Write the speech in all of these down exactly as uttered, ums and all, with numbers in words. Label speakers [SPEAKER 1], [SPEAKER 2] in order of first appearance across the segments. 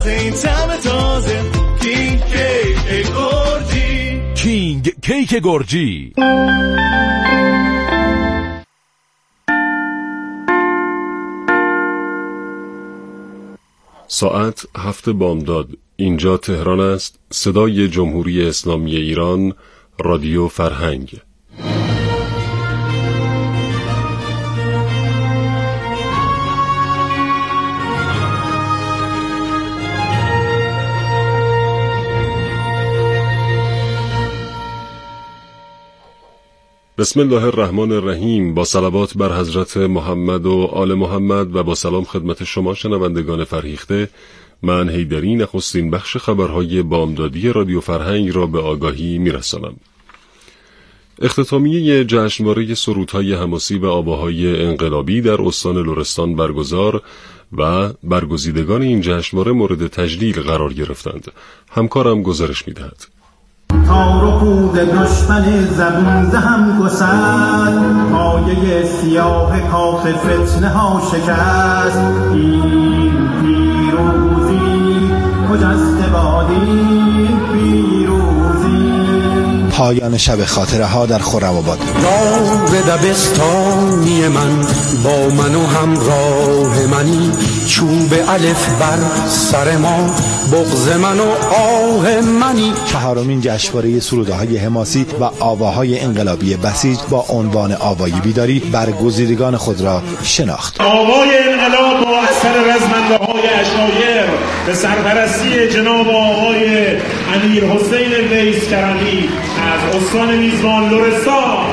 [SPEAKER 1] این طعم تازه کینگ کیک گرجی.
[SPEAKER 2] کینگ کیک گرجی.
[SPEAKER 3] ساعت هفت بامداد. اینجا تهران است. صدای جمهوری اسلامی ایران، رادیو فرهنگ. بسم الله الرحمن الرحیم. با صلوات بر حضرت محمد و آل محمد و با سلام خدمت شما شنوندگان فرهیخته، من حیدری نخستین بخش خبرهای بامدادی رادیو فرهنگ را به آگاهی میرسانم. اختتامیه جشنواره سرودهای حماسی و آواهای انقلابی در استان لرستان برگزار و برگزیدگان این جشنواره مورد تجلیل قرار گرفتند. همکارم گزارش می‌دهد.
[SPEAKER 4] تار و پود دشمن زبون زهم گسست، پایه سیاه کاخ فتنه ها شکست. این پیروزی خجسته بادی پیروزی.
[SPEAKER 5] پایان شب خاطره ها در خرم‌آباد.
[SPEAKER 6] راه دبستانی من با من و همراه منی، چوب الف بر سر ما بغض من و آه منی.
[SPEAKER 5] چهارمین جشنواره سرودهای حماسی و آواهای انقلابی بسیج با عنوان آوای بیداری برگزیدگان خود را شناخت.
[SPEAKER 7] آوای انقلاب با اثر رزمنده‌های عشایر به سرپرستی جناب آقای امیر حسین ویسکرمی از استان میزبان لرستان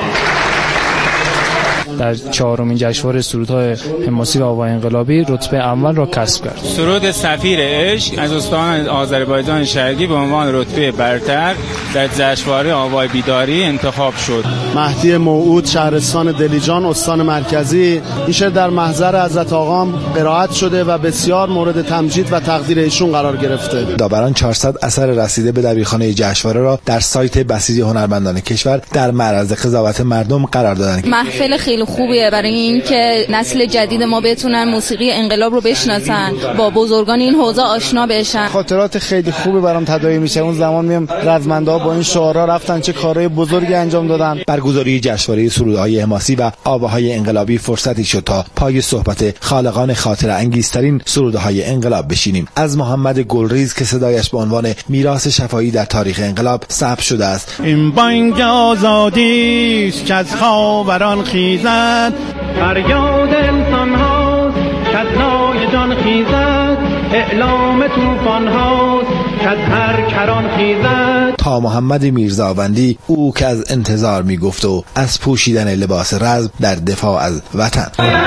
[SPEAKER 8] در چهارمین جشنواره سرودهای حماسی و آوای انقلابی رتبه اول را کسب کرد.
[SPEAKER 9] سرود سفیر عشق از استان آذربایجان شرقی به عنوان رتبه برتر در جشنواره آوای بیداری انتخاب شد.
[SPEAKER 10] مهدی موعود شهرستان دلیجان استان مرکزی، این شعر در محضر حضرت آقام قرائت شده و بسیار مورد تمجید و تقدیر ایشون قرار گرفته.
[SPEAKER 5] داوران چهارصد اثر رسیده به دبیرخانه جشنواره را در سایت بسیج هنرمندان کشور در معرض قضاوت مردم قرار دادند.
[SPEAKER 11] محفل خیلی خوبیه برای این که نسل جدید ما بتونن موسیقی انقلاب رو بشناسن، با بزرگان این حوزه آشنا بشن.
[SPEAKER 10] خاطرات خیلی خوبی برام تداعی میشه. اون زمان میام رزمنده با این شعرها رفتن چه کارهای بزرگی انجام دادن.
[SPEAKER 5] برگزاری جشنواره سرودهای حماسی و آواهای انقلابی فرصتی شد تا پای صحبت خالقان خاطره انگیزترین سرودهای انقلاب بشینیم. از محمد گلریز که صدایش به عنوان میراث شفاهی در تاریخ انقلاب ثبت شده است.
[SPEAKER 4] این بانگ آزادی است که از خاوران خیزد، فریاد انسان هاست که از نای جان خیزد، اعلام طوفان هاست که از هر کران خیزد.
[SPEAKER 5] تا محمد میرزاوندی، او که از انتظار میگفت و از پوشیدن لباس رزم در دفاع از وطن.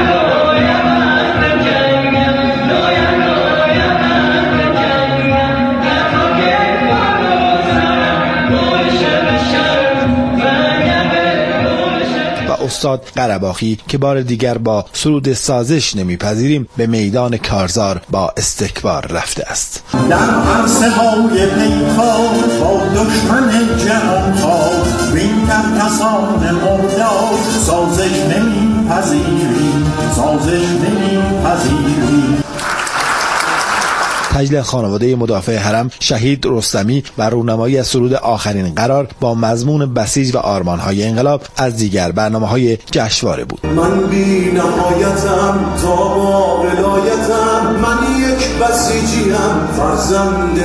[SPEAKER 5] استاد قرباخی که بار دیگر با سرود سازش نمیپذیریم به میدان کارزار با استکبار رفته است.
[SPEAKER 4] در عرصه های پیکار با دشمن جهانخوار، وین در رسان مردار سازش نمیپذیریم، سازش نمیپذیریم.
[SPEAKER 5] تجلیل خانواده مدافع حرم شهید رستمی و رونمایی از سرود آخرین قرار با مضمون بسیج و آرمان‌های انقلاب از دیگر برنامه‌های جشنواره بود.
[SPEAKER 12] من بی نهایتم تا با ولایتم، من یک بسیجیم فرزند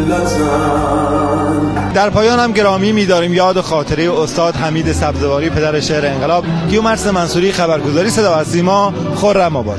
[SPEAKER 12] ملتم.
[SPEAKER 10] در پایان هم گرامی می‌داریم یاد خاطره استاد حمید سبزواری پدر شعر انقلاب. کیومرث منصوری، خبرگزاری صدا و سیما، خرم‌آباد.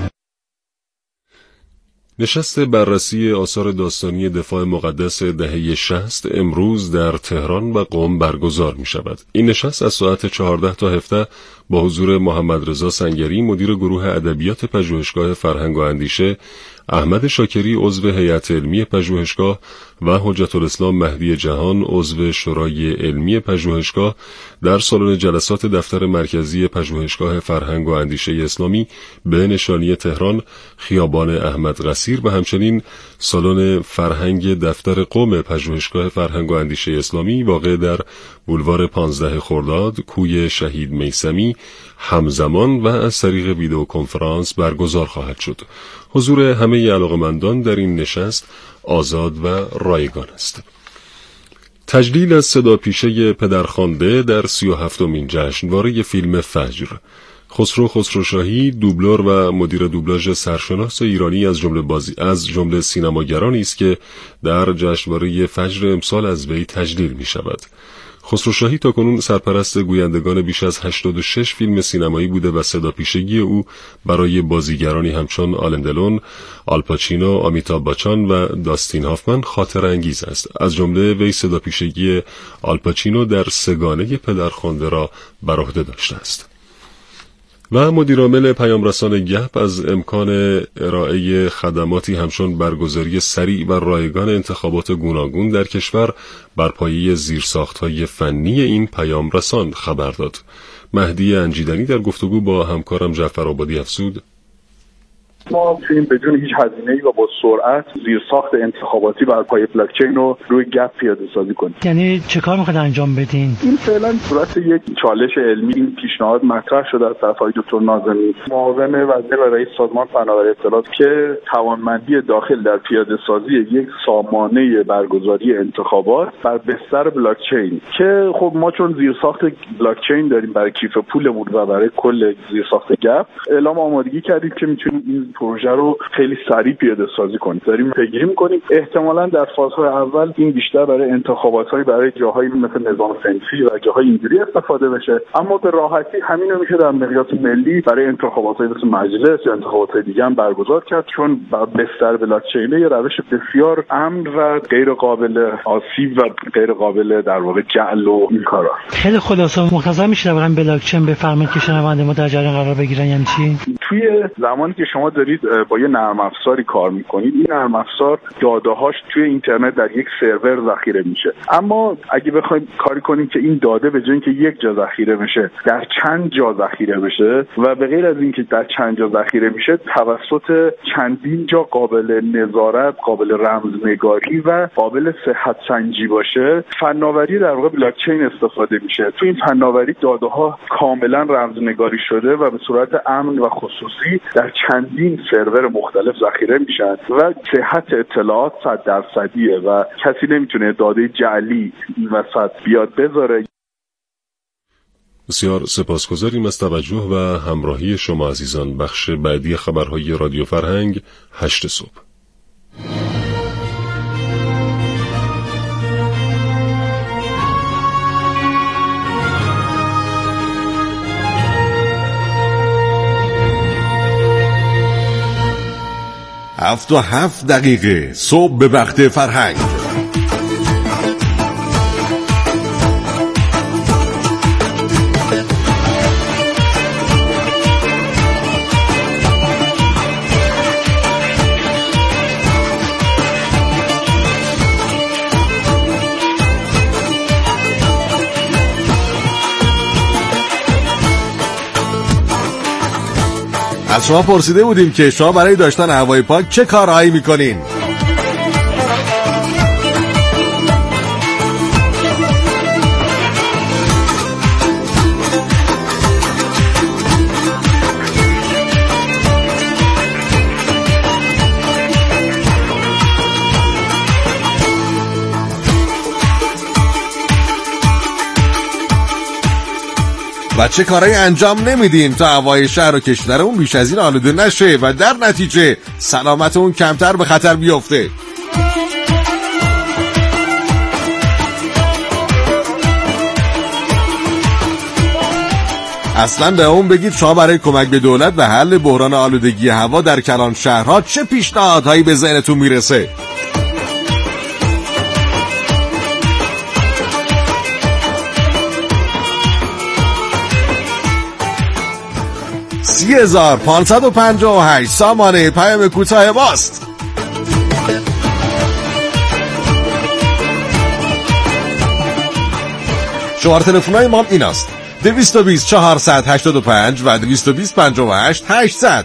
[SPEAKER 3] نشست بررسی آثار داستانی دفاع مقدس دهه شصت امروز در تهران و قم برگزار می شود. این نشست از ساعت چهارده تا هفده با حضور محمد رضا سنگری مدیر گروه ادبیات پژوهشگاه فرهنگ و اندیشه، احمد شاکری عضو هیئت علمی پژوهشگاه و حجت الاسلام مهدی جهان عضو شورای علمی پژوهشگاه در سالن جلسات دفتر مرکزی پژوهشگاه فرهنگ و اندیشه اسلامی به نشانی تهران، خیابان احمد قصیر و همچنین سالن فرهنگ دفتر قم پژوهشگاه فرهنگ و اندیشه اسلامی واقع در بولوار پانزده خرداد کوی شهید میثمی همزمان و از طریق ویدئو کنفرانس برگزار خواهد شد. حضور همه علاقمندان در این نشست آزاد و رایگان است. تجلیل از صدا پیشه پدرخوانده در سی و هفتمین جشنواره فیلم فجر. خسرو خسروشاهی دوبلور و مدیر دوبلاژ سرشناس ایرانی از جمله بازی از جمله سینماگرانی است که در جشنواره فجر امسال از وی تجلیل می شود. خسروشاهی تاکنون سرپرست گویندگان بیش از هشتاد و شش فیلم سینمایی بوده و صداپیشگی او برای بازیگرانی همچون آلن دلون، آلپاچینو، آمیتاب بچان و داستین هافمن خاطر انگیز است. از جمله وی صداپیشگی آلپاچینو در سگانه پدرخوانده را بر عهده داشته است. و مدیرعامل پیامرسان گپ از امکان ارائه خدماتی همچون برگزاری سریع و رایگان انتخابات گوناگون در کشور بر پایه زیرساخت‌های فنی این پیامرسان خبر داد. مهدی انجیدنی در گفتگو با همکارم جعفر آبادی افزود:
[SPEAKER 13] ما می‌تونیم بدون هیچ هزینه‌ای و با سرعت زیرساخت انتخاباتی بر پایه بلاکچین رو روی گپ پیاده سازی کنیم.
[SPEAKER 14] یعنی چه کار می‌خواید انجام بدین؟
[SPEAKER 13] این فعلا صورت یک چالش علمی این پیشنهاد مطرح شده از طرف آقای دکتر ناظمی، معاون وزیر و رئیس سازمان فناوری اطلاعات، که توانمندی داخل در پیاده سازی یک سامانه برگزاری انتخابات بر بستر بلاکچین، که خب ما چون زیرساخت بلاکچین داریم برای کیف پولمون و برای کل زیرساخت گپ، اعلام آمادگی کردیم که می‌تونیم این پروژه رو خیلی سریع پیاده سازی کنیم. داریم پیگیری می‌کنیم. احتمالاً در فازهای اول این بیشتر برای انتخابات‌های برای جاهای مثل نظام صنفی و جاهای اینجوری استفاده بشه، اما به راحتی همین رو میشه در مقیاس ملی برای انتخابات‌های مثل مجلس یا انتخابات‌های دیگه هم برگزار کرد، چون بستر بلاکچین یه روش بسیار امن و غیر قابل آسیب و غیر قابل در واقع جعل و این کارا.
[SPEAKER 14] خیلی خلاصه مختصر میشه واقعا بلاکچین بفهمید که شنونده ما در جریان قرار بگیرن یعنی چی؟
[SPEAKER 13] توی زمانی که شما دارید با یه نرم افزاری کار میکنید، این نرم افزار داده‌هاش توی اینترنت در یک سرور ذخیره میشه، اما اگه بخوایم کاری کنیم که این داده به جای اینکه یک جا ذخیره بشه در چند جا ذخیره بشه و به غیر از اینکه در چند جا ذخیره میشه توسط چندین جا قابل نظارت، قابل رمزنگاری و قابل صحت سنجی باشه، فناوری در واقع بلاکچین استفاده میشه. تو این فناوری داده‌ها کاملا رمزنگاری شده و به صورت امن و خصوصی در چندین سرور مختلف ذخیره میشن و صحت اطلاعات صد درصدیه و کسی نمیتونه داده جعلی این وسط بیاد بذاره.
[SPEAKER 3] بسیار سپاسگزاریم از توجه و همراهی شما عزیزان. بخش بعدی خبرهای رادیو فرهنگ هشت صبح.
[SPEAKER 15] هفت و هفت دقیقه صبح به وقت فرهنگ. از شما پرسیده بودیم که شما برای داشتن هوای پاک چه کارهایی میکنین؟ و چه کارهایی انجام نمیدین تا هوای شهر و کشورمون بیش از این آلوده نشه و در نتیجه سلامتمون کمتر به خطر بیفته؟ اصلا به اون بگید شما برای کمک به دولت و حل بحران آلودگی هوا در کلان شهرها چه پیشنهادهایی به ذهنتون میرسه؟ سی هزار پانصد و پنجاه و هشت سامانه پیام کوتاه ماست. شماره تلفن‌های ما این است: دویست و بیست چهارصد هشتاد و پنج و دویست و بیست پنجاه و هشت هشتصد.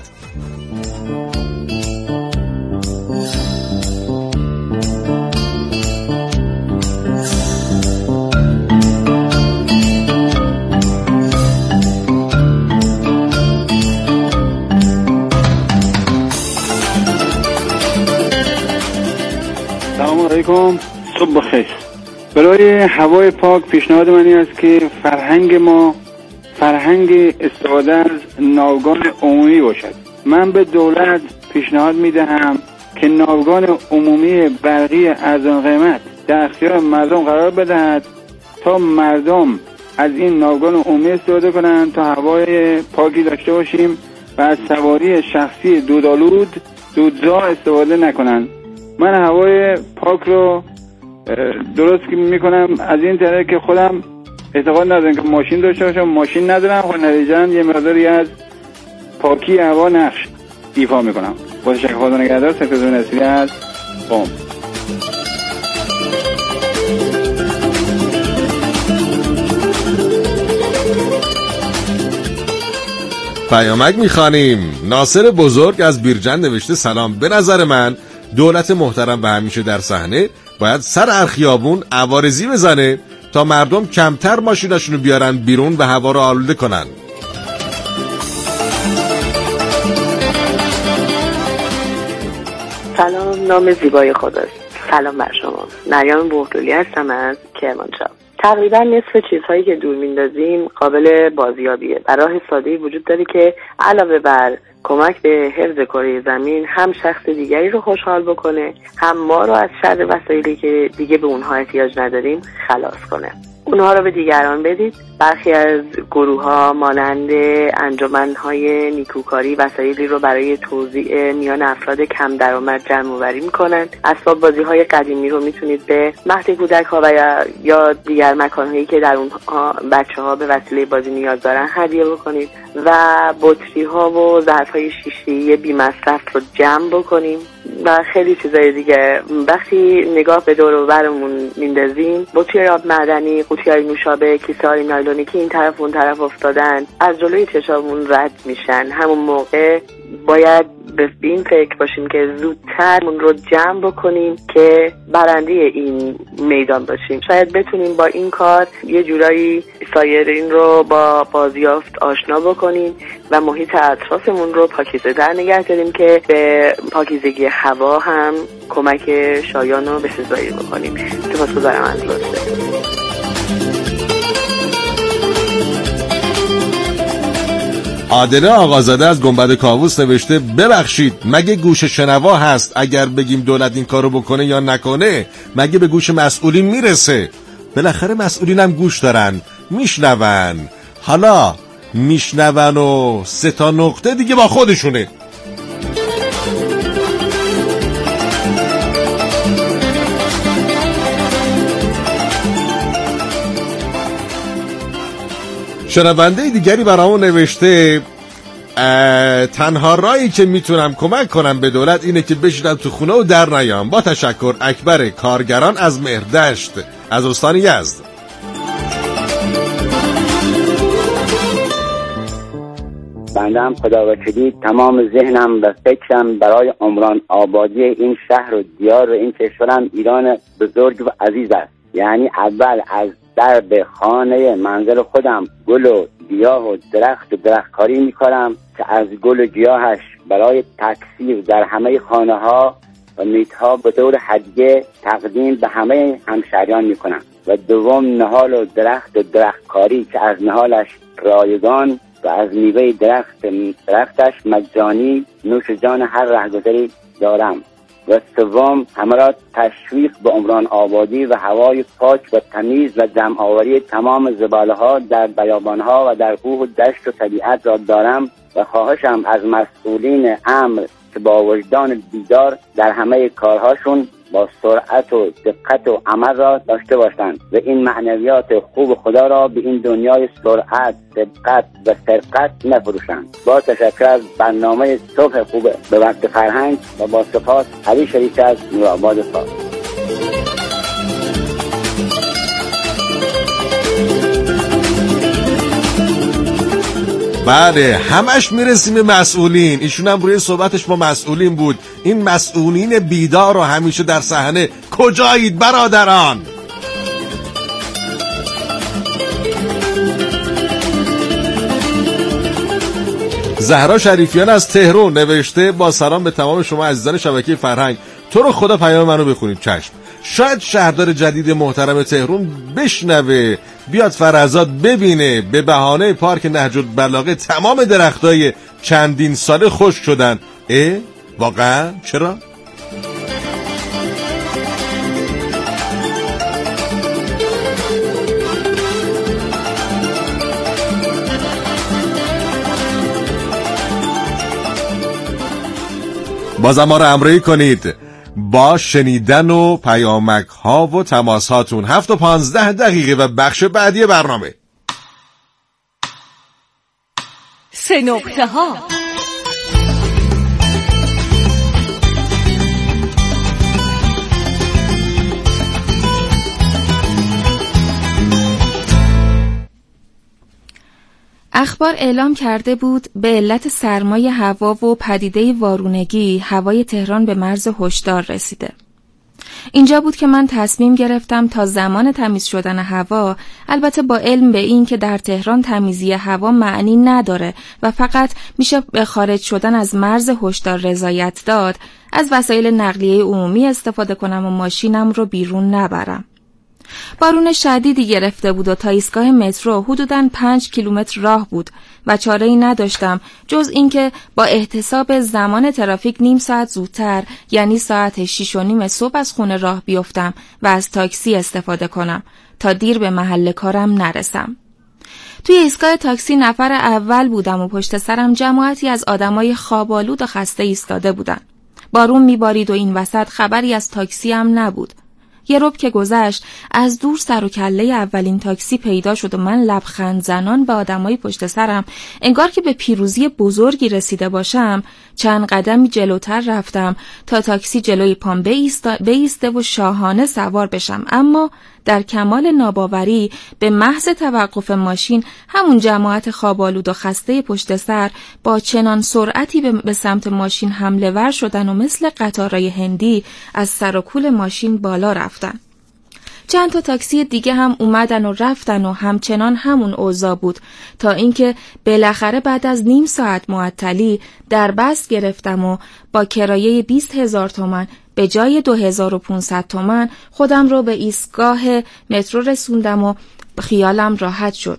[SPEAKER 16] سلام علیکم، صبح بخیر. برای هوای پاک پیشنهاد من این است که فرهنگ ما فرهنگ استفاده از ناوگان عمومی باشد. من به دولت پیشنهاد میدهم که ناوگان عمومی برقی ارزان قیمت در اختیار مردم قرار بدهد تا مردم از این ناوگان عمومی استفاده کنند تا هوای پاکی داشته باشیم و از سواری شخصی دودآلود دودزا استفاده نکنند. من هوای پاک رو درست میکنم از این طریق که خودم اعتقاد ندارم که ماشین داشته باشم، ماشین ندارم، خود نتیجه‌اً یه مقداری از پاکی هوا نقش ایفا میکنم. با تشکر خدا نگهدار. سکرتر نصیری از قم.
[SPEAKER 15] پیامک میخوانیم. ناصر بزرگ از بیرجن نوشته سلام، به نظر من دولت محترم و همیشه در صحنه باید سر ارخیابون عوارضی بزنه تا مردم کمتر ماشیناشونو بیارن بیرون و هوا رو آلوده کنن.
[SPEAKER 17] سلام، نام زیبای خداست. سلام بر شما. نریان بوغدولی هستم از کرمانشاه. تقریبا نصف چیزهایی که دور میندازیم قابل بازیابیه. در راه ساده‌ای وجود داره که علاوه بر کمک به حفظ کره زمین هم شخص دیگری رو خوشحال بکنه، هم ما رو از شر وسایلی که دیگه به اونها احتیاج نداریم خلاص کنه. اونها رو به دیگران بدید. برخی از گروه ها مانند انجمن‌های نیکوکاری وسایلی رو برای توزیع میان افراد کم درآمد جمع آوری میکنن. اسباب بازی های قدیمی رو میتونید به مهد کودک ها و یا دیگر مکان هایی که در اونها بچه ها به وسیله بازی نیاز دارن هدیه بکنید و بطری ها و ظرف های شیشه‌ای بی مصرف رو جمع بکنیم و خیلی چیزای دیگه. وقتی نگاه به دور و برمون میندازیم، بطری آب معدنی، قوطی‌های نوشابه، کیسه‌های نایلونی که این طرف اون طرف افتادن از جلوی چشامون رد میشن. همون موقع باید به این فکر باشیم که زودتر اون رو جمع بکنیم که برنده این میدان باشیم. شاید بتونیم با این کار یه جورایی سایرین رو با بازیافت آشنا بکنیم و محیط اطرافمون رو پاکیزه در نگه داریم که به پاکیزگی هوا هم کمک شایان رو بسزایی بکنیم. سپاسگزارم از لطفت.
[SPEAKER 15] عادله آقازاده از گنبد کاووس نوشته ببخشید مگه گوش شنوا هست اگر بگیم دولت این کارو بکنه یا نکنه؟ مگه به گوش مسئولین میرسه؟ بالاخره مسئولین هم گوش دارن، میشنون. حالا میشنون و سه تا نقطه دیگه با خودشونه. شنونده دیگری برامون نوشته تنها راهی که میتونم کمک کنم به دولت اینه که بشینم تو خونه و در نیام. با تشکر. اکبر کارگران از مهردشت از استان یزد.
[SPEAKER 18] بندم خدا وکیلی تمام ذهنم و فکرم برای عمران آبادی این شهر و دیار و این کشورم ایران بزرگ و عزیز است. یعنی اول از در به خانه منزل خودم گل و گیاه و درخت و درختکاری میکنم که از گل و گیاهش برای تکثیر در همه خانه ها و میتها به طور هدیه تقدیم به همه همشهریان میکنم. و دوم نهال و درخت و درختکاری که از نهالش رایگان و از میوه درخت درختش مجانی نوش جان هر رهگذری دارم. و سوم همه را تشویق به عمران آبادی و هوای پاک و تمیز و جمع آوری تمام زباله ها در بیابان ها و در کوه و دشت و طبیعت را دارم و خواهشم از مسئولین امر که با وجدان بیدار در همه کارهاشون با سرعت و دقت و عمل را داشته باشند و این معنویات خوب خدا را به این دنیای سرعت، دقت و سرقت نفروشند. با تشکر از برنامه صبح خوبه به وقت فرهنگ و با سپاس علی شریک از نورآباد فارس.
[SPEAKER 15] بله همش میرسیم به مسئولین. ایشون هم روی صحبتش با مسئولین بود. این مسئولین بیدار و همیشه در صحنه کجایید برادران؟ زهرا شریفیان از تهران نوشته با سلام به تمام شما عزیزان شبکه فرهنگ. تو رو خدا پیام منو بخونید. چشم. شاید شهردار جدید محترم تهران بشنوه، بیاد فرزاد ببینه به بهانه پارک نهج البلاغه تمام درختای چندین ساله خشک شدن. اه؟ واقعا؟ چرا؟ بازم ما رو همراهی کنید با شنیدن و پیامک ها و تماس هاتون. هفت و پانزده دقیقه و بخش بعدی برنامه
[SPEAKER 19] سه نقطه ها.
[SPEAKER 11] اخبار اعلام کرده بود به علت سرمای هوا و پدیده وارونگی هوای تهران به مرز هشدار رسیده. اینجا بود که من تصمیم گرفتم تا زمان تمیز شدن هوا، البته با علم به این که در تهران تمیزی هوا معنی نداره و فقط میشه به خارج شدن از مرز هشدار رضایت داد، از وسایل نقلیه عمومی استفاده کنم و ماشینم رو بیرون نبرم. بارون شدیدی گرفته بود و تا ایستگاه مترو حدوداً پنج کیلومتر راه بود و چاره‌ای نداشتم جز اینکه با احتساب زمان ترافیک نیم ساعت زودتر، یعنی ساعت شیش و نیم صبح از خونه راه بیفتم و از تاکسی استفاده کنم تا دیر به محل کارم نرسم. توی ایستگاه تاکسی نفر اول بودم و پشت سرم جماعتی از آدمای خواب‌آلود و خسته ایستاده بودن. بارون میبارید و این وسط خبری از تاکسی هم نبود. یه ربع که گذشت از دور سر و کله اولین تاکسی پیدا شد و من لبخند زنان به آدمای پشت سرم انگار که به پیروزی بزرگی رسیده باشم چند قدمی جلوتر رفتم تا تاکسی جلوی پام بایسته و شاهانه سوار بشم، اما در کمال ناباوری به محض توقف ماشین همون جماعت خواب‌آلود و خسته پشت سر با چنان سرعتی به سمت ماشین حمله ور شدن و مثل قطارای هندی از سر و کول ماشین بالا رفتن. چند تا تاکسی دیگه هم اومدن و رفتن و همچنان همون اوضاع بود تا اینکه بالاخره بعد از نیم ساعت معطلی در بست گرفتم و با کرایه بیست هزار تومان به جای دو هزار و پانصد تومان خودم رو به ایستگاه مترو رسوندم و خیالم راحت شد.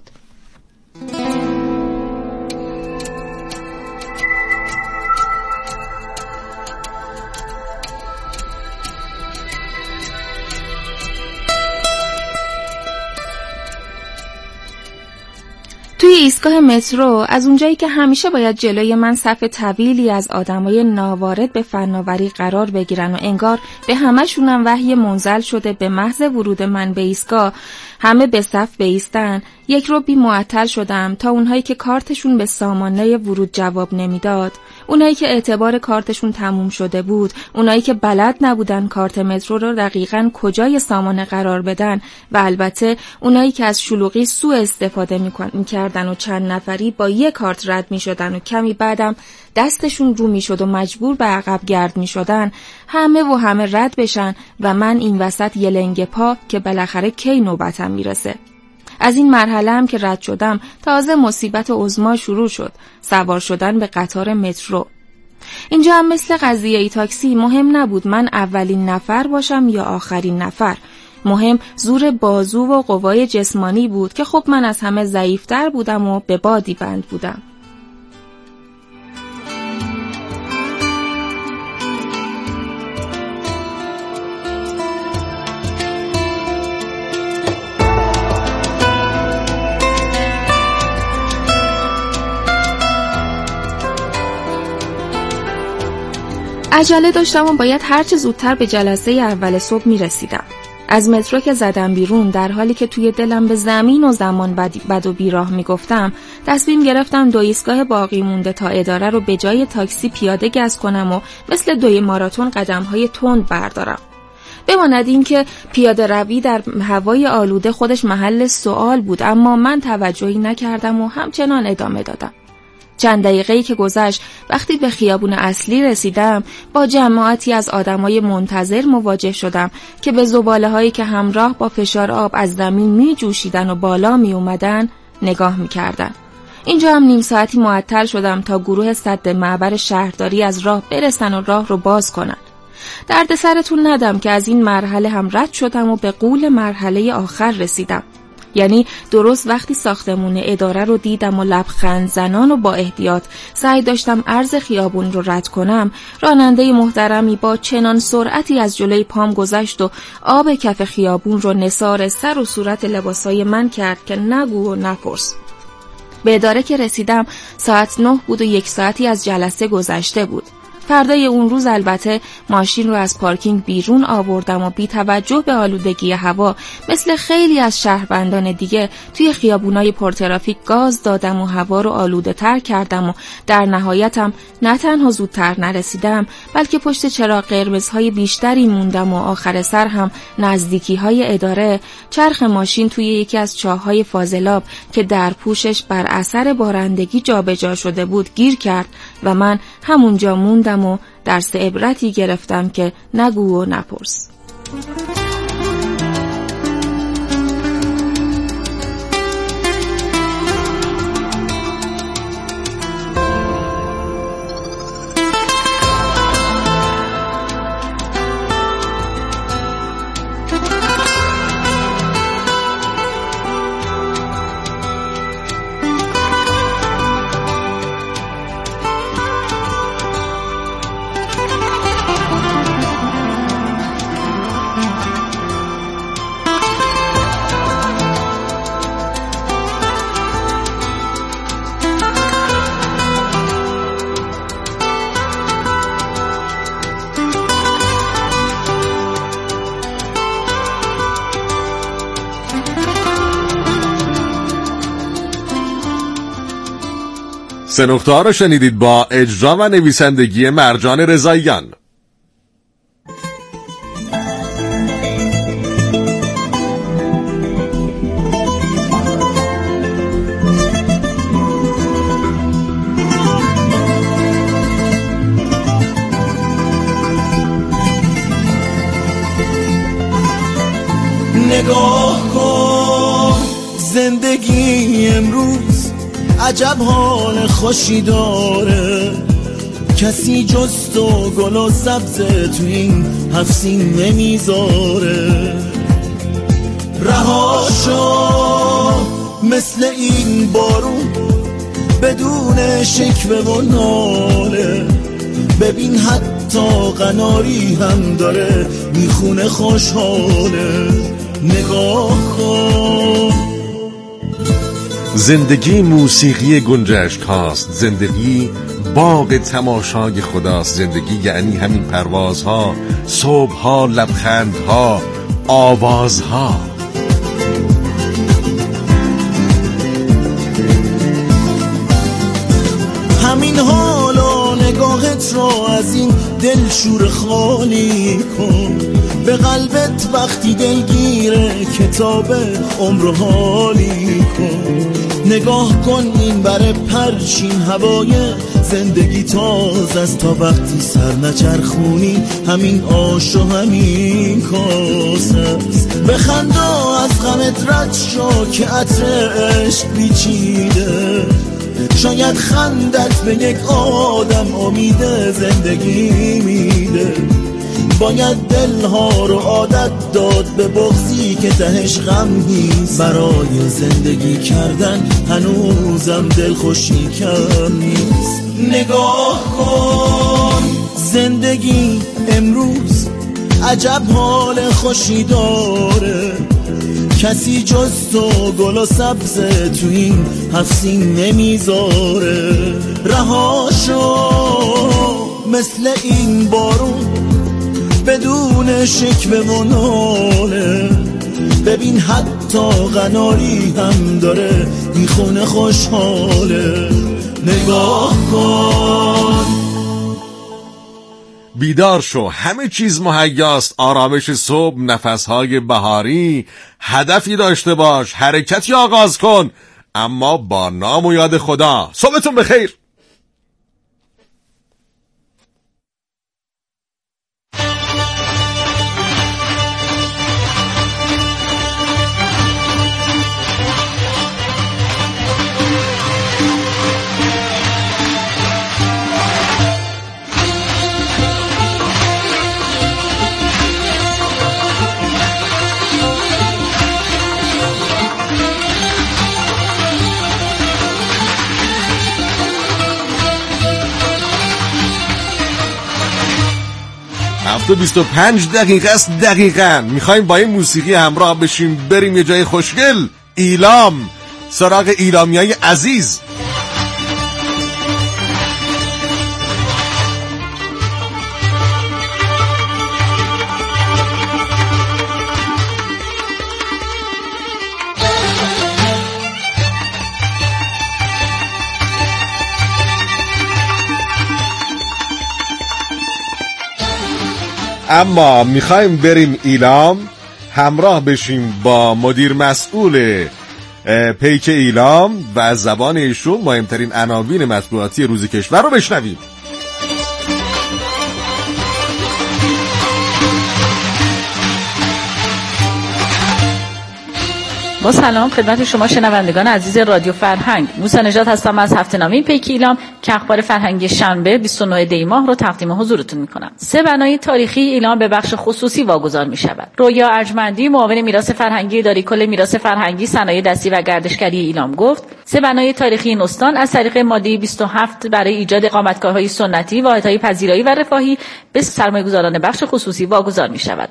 [SPEAKER 11] توی ایستگاه مترو از اونجایی که همیشه باید جلوی من صف طویلی از آدمای ناوارد به فناوری قرار بگیرن و انگار به همشونم وحی منزل شده به محض ورود من به ایستگاه همه به صف بایستن، یک رو بی معطل شدم تا اونهایی که کارتشون به سامانه ورود جواب نمیداد، اونایی که اعتبار کارتشون تموم شده بود، اونایی که بلد نبودن کارت مترو رو دقیقاً کجای سامانه قرار بدن و البته اونایی که از شلوغی سوء استفاده میکردن و چند نفری با یک کارت رد میشدن و کمی بعدم دستشون رو میشد و مجبور به عقب گرد میشدن، همه و همه رد بشن و من این وسط یه لنگ پا که بالاخره کی نوبتم میرسه. از این مرحله هم که رد شدم تازه مصیبت عظما شروع شد، سوار شدن به قطار مترو. اینجا هم مثل قضیه ای تاکسی مهم نبود من اولین نفر باشم یا آخرین نفر، مهم زور بازو و قوای جسمانی بود که خب من از همه ضعیفتر بودم و به بادی بند بودم. عجله داشتم و باید هرچه زودتر به جلسه اول صبح می رسیدم. از مترو که زدم بیرون در حالی که توی دلم به زمین و زمان بد, بد و بیراه می گفتم، تصمیم گرفتم دو ایستگاه باقی مونده تا اداره رو به جای تاکسی پیاده گز کنم و مثل دوی ماراتون قدم‌های تند بردارم. بماند این که پیاده روی در هوای آلوده خودش محل سوال بود، اما من توجهی نکردم و همچنان ادامه دادم. چند دقیقه‌ای که گذشت وقتی به خیابون اصلی رسیدم با جماعتی از آدمای منتظر مواجه شدم که به زباله‌هایی که همراه با فشار آب از زمین می جوشیدن و بالا می اومدن نگاه می کردن. اینجا هم نیم ساعتی معطل شدم تا گروه سد معبر شهرداری از راه برسن و راه رو باز کنن. درد سرتون ندم که از این مرحله هم رد شدم و به قول مرحله آخر رسیدم. یعنی درست وقتی ساختمون اداره رو دیدم و لبخند زنان و با احتیاط سعی داشتم عرض خیابون رو رد کنم، راننده محترمی با چنان سرعتی از جلوی پام گذشت و آب کف خیابون رو نثار سر و صورت لباسای من کرد که نگو و نپرس. به اداره که رسیدم ساعت نه بود و یک ساعتی از جلسه گذشته بود. فردای اون روز البته ماشین رو از پارکینگ بیرون آوردم و بی توجه به آلودگی هوا مثل خیلی از شهروندان دیگه توی خیابونای پرترافیک گاز دادم و هوا رو آلوده تر کردم و در نهایتم نه تنها زودتر نرسیدم بلکه پشت چراغ قرمزهای بیشتری موندم و آخر سر هم نزدیکی های اداره چرخ ماشین توی یکی از چاه‌های فاضلاب که در پوشش بر اثر بارندگی جابجا شده بود گیر کرد و من همونجا موندم و درس عبرتی گرفتم که نگو و نپرس.
[SPEAKER 15] سه نقطه ها رو شنیدید با اجرا و نویسندگی مرجان رضاییان.
[SPEAKER 1] نگاه کن زندگی امروز عجب حال خوشی داره، کسی جز تو گل و سبز تو این هفت سین نمیذاره. رها شو مثل این بارون بدون شکوه و ناله، ببین حتی قناری هم داره میخونه خوشحاله. نگاه کن
[SPEAKER 15] زندگی موسیقی گنجشک هاست، زندگی باغ تماشای خداست، زندگی یعنی همین پروازها، صبحها، لبخندها، آوازها.
[SPEAKER 1] همین حال و نگاهت رو از این دل شور خالی کن، به قلبت وقتی دلگیره کتاب عمر حالی کن. نگاه کن این بر پرچین هوای زندگی تازه است، تا وقتی سر نچرخونی همین آش و همین کاسه است. بخندا از غمت رد شو که عطر عشق پیچیده، شاید خندت به یک آدم امید زندگی میده. باید دلها رو عادت داد به بغضی که تهش غم نیست، برای زندگی کردن هنوزم دل خوشی کم نیست. نگاه کن زندگی امروز عجب حال خوشی داره، کسی جز تو گل و سبز تو این هفت سین نمیذاره. رها شو مثل این بارون بدون شکوه و ناله، ببین حتی قناری هم داره میخونه خوشحاله. نگاه کن
[SPEAKER 15] بیدار شو، همه چیز مهیاست، آرامش صبح، نفسهای بهاری. هدفی داشته باش، حرکتی آغاز کن، اما با نام و یاد خدا. صبحتون بخیر. هفت و بیست و پنج دقیقه است. دقیقاً میخوایم با این موسیقی همراه بشیم بریم یه جای خوشگل، ایلام، سراغ ایلامیای عزیز. اما میخوایم بریم ایلام، همراه بشیم با مدیر مسئول پیک ایلام و از زبان ایشون مهمترین عناوین مطبوعاتی روز کشور رو بشنویم.
[SPEAKER 20] با سلام خدمت شما شنوندگان عزیز رادیو فرهنگ. موسی نژاد هستم از هفته نامه پیک ایلام که اخبار فرهنگی شنبه بیست و نه دی ماه رو تقدیم حضورتون میکنم. سه بنای تاریخی ایلام به بخش خصوصی واگذار میشود. رویا ارجمندی معاون میراث فرهنگی اداره کل میراث فرهنگی صنایع دستی و گردشگری ایلام گفت سه بنای تاریخی این استان از طریق ماده بیست و هفت برای ایجاد اقامتگاه‌های سنتی، واحدهای پذیرایی و رفاهی به سرمایه‌گذاران بخش خصوصی واگذار میشود.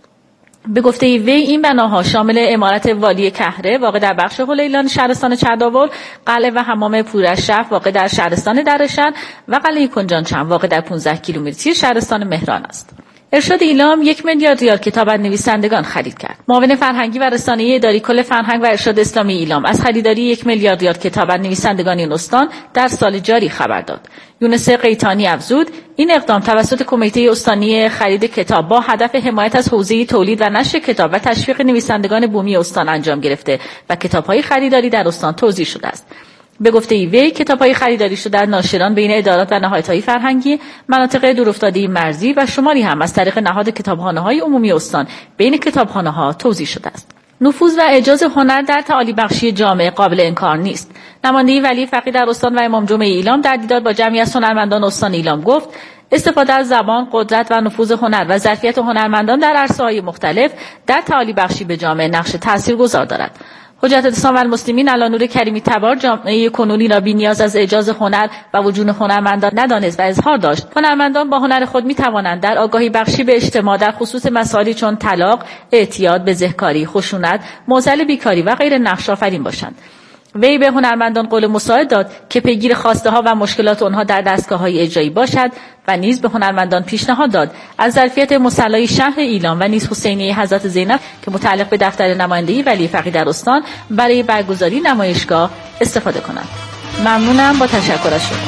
[SPEAKER 20] به گفته وی این بناها شامل عمارت والی کهره واقع در بخش هلیلان شهرستان چرداول، قلعه و حمام پوراشرف واقع در شهرستان درشن و قلعه کنجانچم واقع در پانزده کیلومتری شهرستان مهران است. ارشاد ایلام یک میلیارد ریال کتاب از نویسندگان خرید کرد. معاون فرهنگی و رسانه‌ای اداره کل فرهنگ و ارشاد اسلامی ایلام از خریداری یک میلیارد ریال کتاب از نویسندگان این استان در سال جاری خبر داد. یونس قیتانی افزود این اقدام توسط کمیته استانی خرید کتاب با هدف حمایت از حوزه تولید و نشر کتاب و تشویق نویسندگان بومی استان انجام گرفته و کتاب‌های خریداری در استان توزیع شده است. به گفته وی کتاب‌های خریداری شده در ناشران بین ادارات و نهادهای فرهنگی، مناطق دورافتاده مرزی و شمالی هم از طریق نهاد کتابخانه‌های عمومی استان بین کتابخانه‌ها توزیع شده است. نفوذ و اعجاز هنر در تعالی بخشی جامعه قابل انکار نیست. نماینده ولی فقیه در استان و امام جمعه ایلام در دیدار با جمعی از هنرمندان استان ایلام گفت استفاده از زبان، قدرت و نفوذ هنر و ظرفیت هنرمندان در عرصه‌های مختلف در تعالی بخشی به جامعه نقش تاثیرگذار دارد. حجت الاسلام و المسلمین علانور کریمی تبار جامعه کنونی را بی نیاز از اعجاز هنر و وجود هنرمندان ندانست و اظهار داشت هنرمندان با هنر خود می توانند در آگاهی بخشی به اجتماع در خصوص مسائلی چون طلاق، اعتیاد، بزهکاری، خشونت، معضل بیکاری و غیر نقش آفرین باشند. وی به هنرمندان قول مساعد داد که پیگیر خواسته ها و مشکلات آنها در دستگاه های اجرایی باشد و نیز به هنرمندان پیشنهاد داد از ظرفیت مصلی شهر ایلام و نیز حسینیه حضرت زینب که متعلق به دفتر نمایندگی ولی فقیه در استان برای برگزاری نمایشگاه استفاده کنند. ممنونم. با تشکر از شما.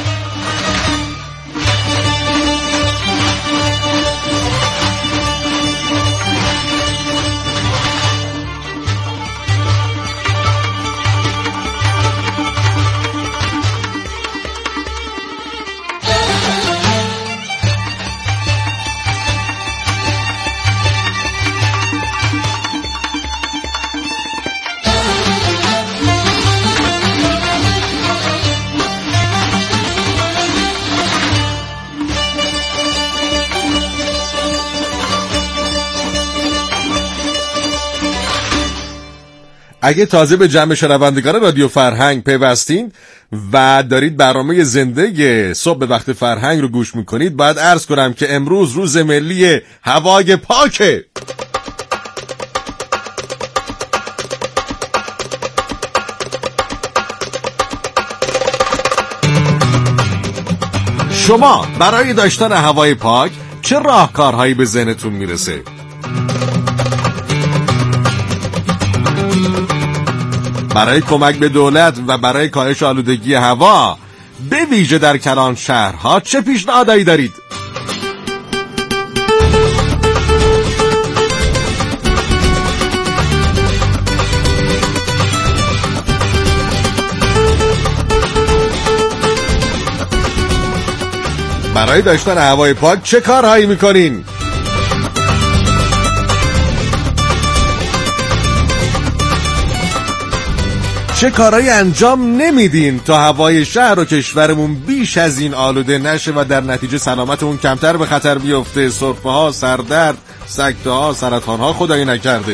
[SPEAKER 15] اگه تازه به جمع شنوندگان رادیو فرهنگ پیوستین و دارید برنامه زنده صبح به وقت فرهنگ رو گوش میکنید، باید عرض کنم که امروز روز ملی هوای پاکه. شما برای داشتن هوای پاک چه راهکارهایی به ذهنتون میرسه؟ برای کمک به دولت و برای کاهش آلودگی هوا به ویژه در کلان شهرها چه پیشنهادایی دارید؟ برای داشتن هوای پاک چه کارهایی میکنین؟ چه کارهایی انجام نمیدین تا هوای شهر و کشورمون بیش از این آلوده نشه و در نتیجه سلامتمون کمتر به خطر بیفته؟ سرفه ها، سردرد، سکته ها، سرطان ها خدایی نکرده.